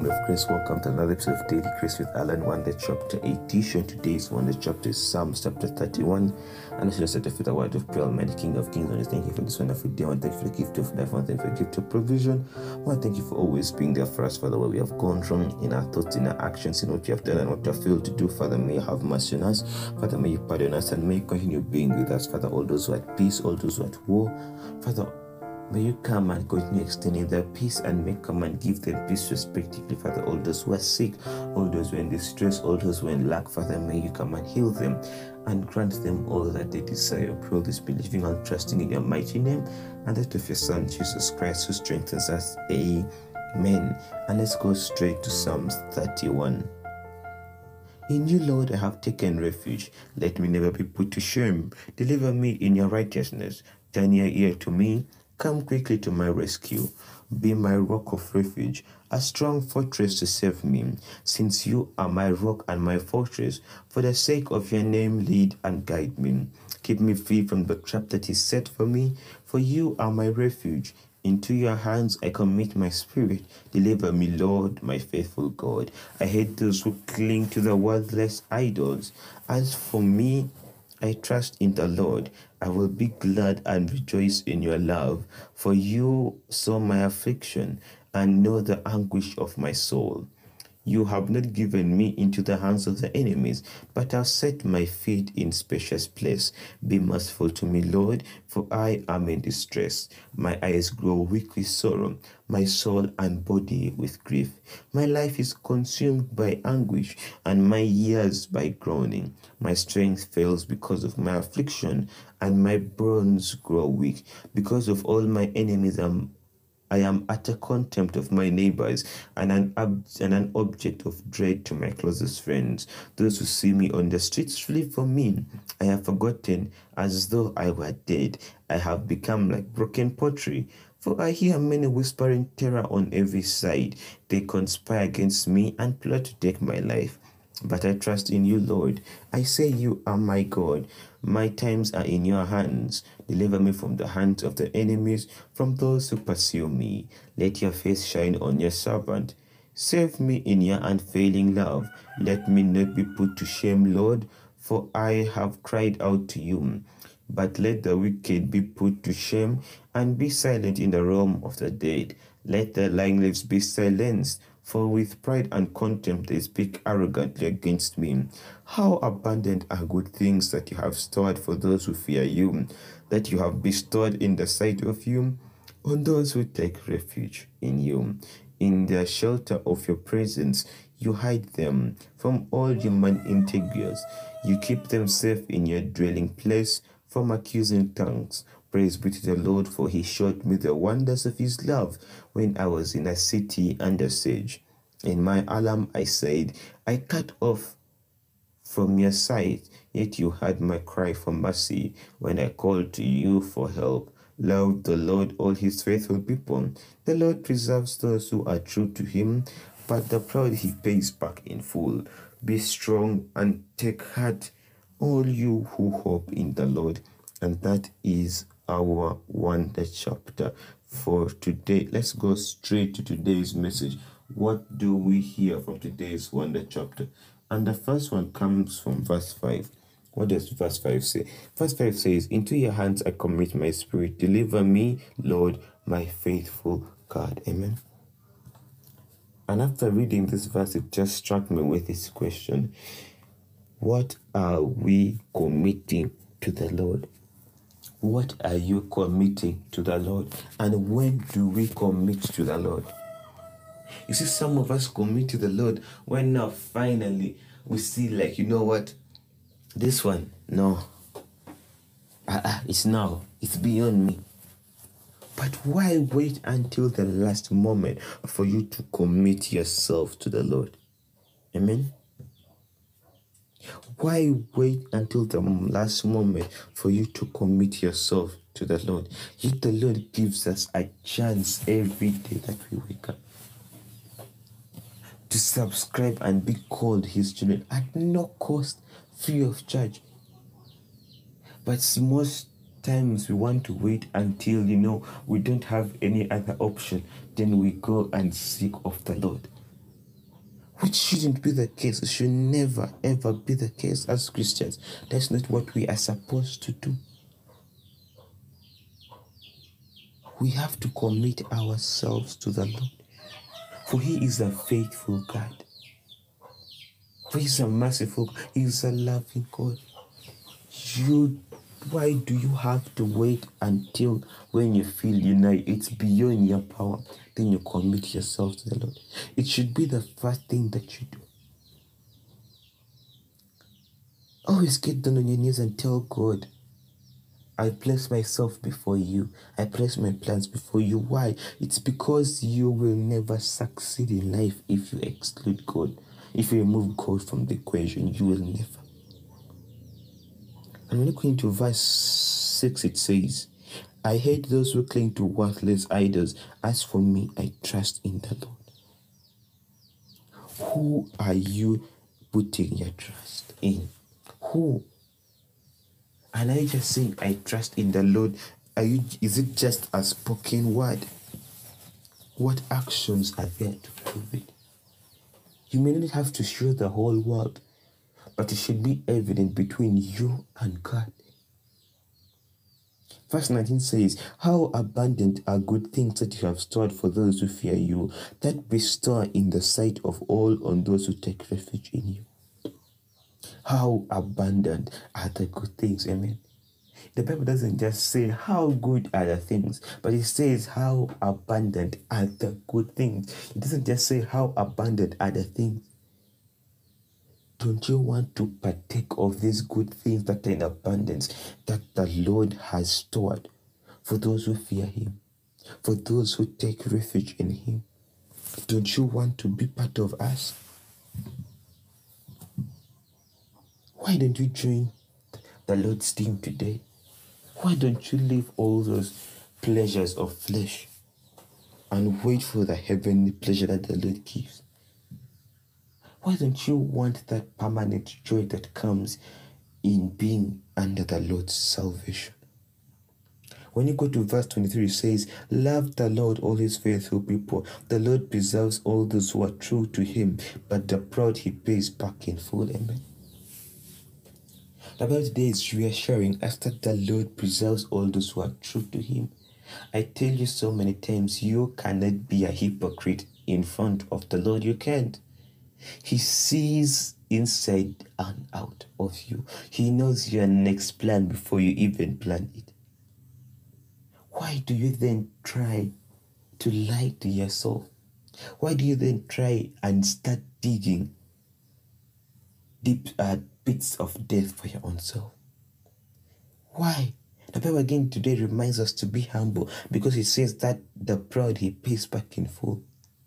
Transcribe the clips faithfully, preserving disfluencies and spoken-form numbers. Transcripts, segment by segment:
family of grace, welcome to another episode of Daily Grace with Alan Wonder, chapter eighteen. Today's Wonder chapter is Psalms chapter thirty-one. And I should have said with a word of prayer, Almighty King of Kings. I want to thank you for this wonderful day. I want to thank you for the gift of life. I want to thank you for the gift of provision. I want to thank you for always being there for us, Father, where we have gone wrong in our thoughts, in our actions, in what you have done and what you have failed to do. Father, may you have mercy on us. Father, may you pardon us and may you continue being with us. Father, all those who are at peace, all those who are at war. Father, may you come and continue extending their peace and may come and give them peace respectively, Father. All those who are sick, all those who are in distress, all those who are in lack, Father, may you come and heal them and grant them all that they desire. Pray this, believing and trusting in your mighty name and that of your Son, Jesus Christ, who strengthens us. Amen. And let's go straight to Psalms thirty-one. In you, Lord, I have taken refuge. Let me never be put to shame. Deliver me in your righteousness. Turn your ear to me. Come quickly to my rescue. Be my rock of refuge, a strong fortress to save me, since you are my rock and my fortress. For the sake of your name, lead and guide me. Keep me free from the trap that is set for me, for you are my refuge. Into your hands I commit my spirit. Deliver me, Lord, my faithful God. I hate those who cling to the worthless idols. As for me, I trust in the Lord. I will be glad and rejoice in your love, for you saw my affliction and know the anguish of my soul. You have not given me into the hands of the enemies, but have set my feet in spacious place. Be merciful to me, Lord, for I am in distress. My eyes grow weak with sorrow, my soul and body with grief. My life is consumed by anguish, and my years by groaning. My strength fails because of my affliction, and my bones grow weak. Because of all my enemies, I'm I am utter contempt of my neighbors and an, ob- and an object of dread to my closest friends. Those who see me on the streets flee from me. I have forgotten as though I were dead. I have become like broken pottery. For I hear many whispering terror on every side. They conspire against me and plot to take my life. But I trust in you, Lord. I say you are my God. My times are in your hands. Deliver me from the hands of the enemies, from those who pursue me. Let your face shine on your servant. Save me in your unfailing love. Let me not be put to shame, Lord, for I have cried out to you. But let the wicked be put to shame and be silent in the realm of the dead. Let the lying lips be silenced, for with pride and contempt they speak arrogantly against me. How abundant are good things that you have stored for those who fear you, that you have bestowed in the sight of you, on those who take refuge in you. In the shelter of your presence, you hide them from all human intrigues. You keep them safe in your dwelling place from accusing tongues. Praise be to the Lord, for he showed me the wonders of his love when I was in a city under siege. In my alarm I said, I cut off from your sight, yet you heard my cry for mercy when I called to you for help. Love the Lord, all his faithful people. The Lord preserves those who are true to him, but the proud he pays back in full. Be strong and take heart, all you who hope in the Lord. And that is our wonder chapter for today. Let's go straight to today's message. What do we hear from today's wonder chapter? And the first one comes from verse five. What does verse five say? Verse five says, Into your hands I commit my spirit. Deliver me, Lord, my faithful God. Amen. And after reading this verse, it just struck me with this question. What are we committing to the Lord? What are you committing to the Lord? And when do we commit to the Lord? You see, some of us commit to the Lord when now finally we see, like, you know what? This one, no. Uh-uh, it's now. It's beyond me. But why wait until the last moment for you to commit yourself to the Lord? Amen? Why wait until the last moment for you to commit yourself to the Lord? Yet the Lord gives us a chance every day that we wake up to subscribe and be called his children at no cost, free of charge. But most times we want to wait until, you know, we don't have any other option. Then we go and seek of the Lord. Which shouldn't be the case. It should never, ever be the case as Christians. That's not what we are supposed to do. We have to commit ourselves to the Lord. For He is a faithful God. For He is a merciful God. He is a loving God. You, why do you have to wait until when you feel you know it's beyond your power, then you commit yourself to the Lord? It should be the first thing that you do. Always get down on your knees and tell God, I place myself before you. I place my plans before you. Why? It's because you will never succeed in life if you exclude God. If you remove God from the equation, you will never. And when you go into verse six, it says, I hate those who cling to worthless idols. As for me, I trust in the Lord. Who are you putting your trust in? Who? And are you just saying, I trust in the Lord? Are you? Is it just a spoken word? What actions are there to prove it? You may not have to show the whole world, but it should be evident between you and God. Verse nineteen says, how abundant are good things that you have stored for those who fear you, that bestow in the sight of all on those who take refuge in you. How abundant are the good things, amen. The Bible doesn't just say how good are the things, but it says how abundant are the good things. It doesn't just say how abundant are the things. Don't you want to partake of these good things that are in abundance that the Lord has stored for those who fear Him, for those who take refuge in Him? Don't you want to be part of us? Why don't you join the Lord's team today? Why don't you leave all those pleasures of flesh and wait for the heavenly pleasure that the Lord gives? Why don't you want that permanent joy that comes in being under the Lord's salvation? When you go to verse twenty-three, it says, love the Lord, all His faithful people. The Lord preserves all those who are true to Him, but the proud He pays back in full. Amen. The Bible today is reassuring us that the Lord preserves all those who are true to Him. I tell you so many times, you cannot be a hypocrite in front of the Lord. You can't. He sees inside and out of you. He knows your next plan before you even plan it. Why do you then try to lie to yourself? Why do you then try and start digging deep uh, bits of death for your own self? Why? The Bible again today reminds us to be humble, because it says that the proud He pays back in full.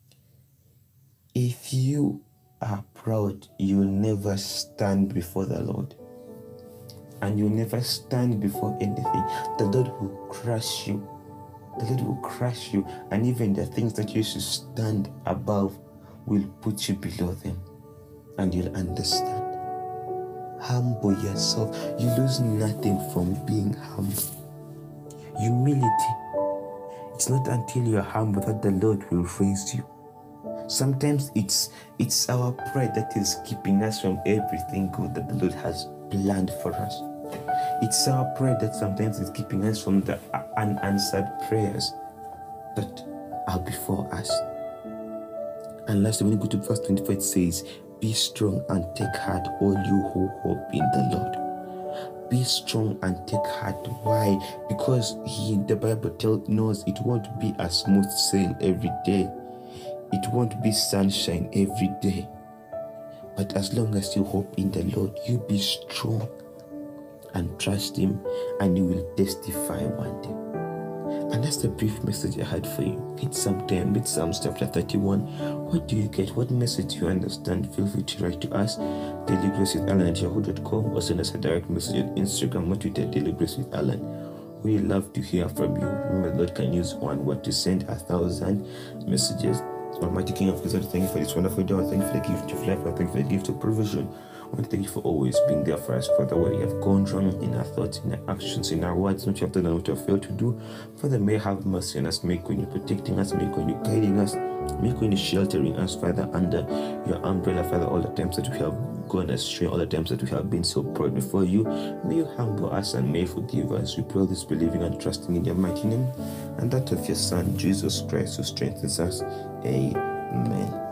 If you are proud, you will never stand before the Lord. And you'll never stand before anything. The Lord will crush you. The Lord will crush you. And even the things that you should stand above will put you below them. And you'll understand. Humble yourself. You lose nothing from being humble. Humility. It's not until you're humble that the Lord will raise you. Sometimes it's it's our pride that is keeping us from everything good that the Lord has planned for us. It's our pride that sometimes is keeping us from the unanswered prayers that are before us. And lastly, when you go to verse twenty-four, it says, be strong and take heart, all you who hope in the Lord. Be strong and take heart. Why? Because He, the Bible tells knows it won't be a smooth sail every day. It won't be sunshine every day. But as long as you hope in the Lord, you be strong and trust Him, and you will testify one day. And that's the brief message I had for you. It's sometime, it's Psalms chapter thirty-one. What do you get? What message do you understand? Feel free to write to us, daily grace with alan at yahoo dot com, or send us a direct message on Instagram or Twitter, daily grace with alan. We love to hear from you. Remember, the Lord can use one word to send a thousand messages. Almighty King of Kings, I thank you for this wonderful day. I thank you for the gift of life. I thank you for the gift of provision. I want to thank you for always being there for us, Father, where we have gone wrong in our thoughts, in our actions, in our words, what you have done and what you have failed to do. Father, may you have mercy on us, may you continue protecting us, may you continue guiding us, may you continue sheltering us, Father, under your umbrella, Father, all the times that we have gone astray, all the times that we have been so proud before you. May you humble us and may you forgive us. We pray this believing and trusting in your mighty name and that of your Son, Jesus Christ, who strengthens us. Amen.